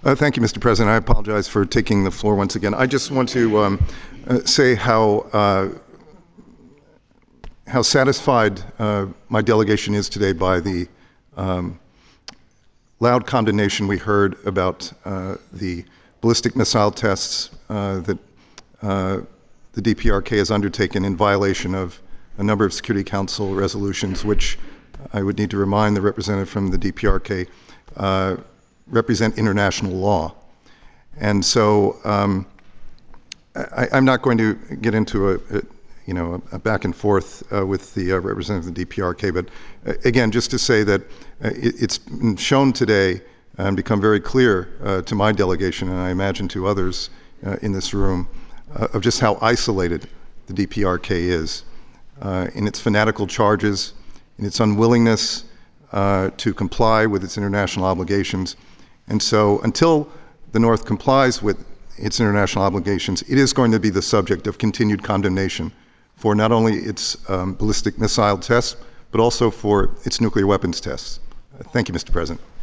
Thank you, Mr. President. I apologize for taking the floor once again. I just want to say how satisfied my delegation is today by the loud condemnation we heard about the ballistic missile tests that the DPRK has undertaken in violation of a number of Security Council resolutions, which I would need to remind the representative from the DPRK represent international law. And so I'm not going to get into a back and forth with the representative of the DPRK, but again, just to say that it's been shown today and become very clear to my delegation, and I imagine to others in this room, of just how isolated the DPRK is in its fanatical charges, in its unwillingness to comply with its international obligations. And so until the North complies with its international obligations, it is going to be the subject of continued condemnation for not only its ballistic missile tests, but also for its nuclear weapons tests. Thank you, Mr. President.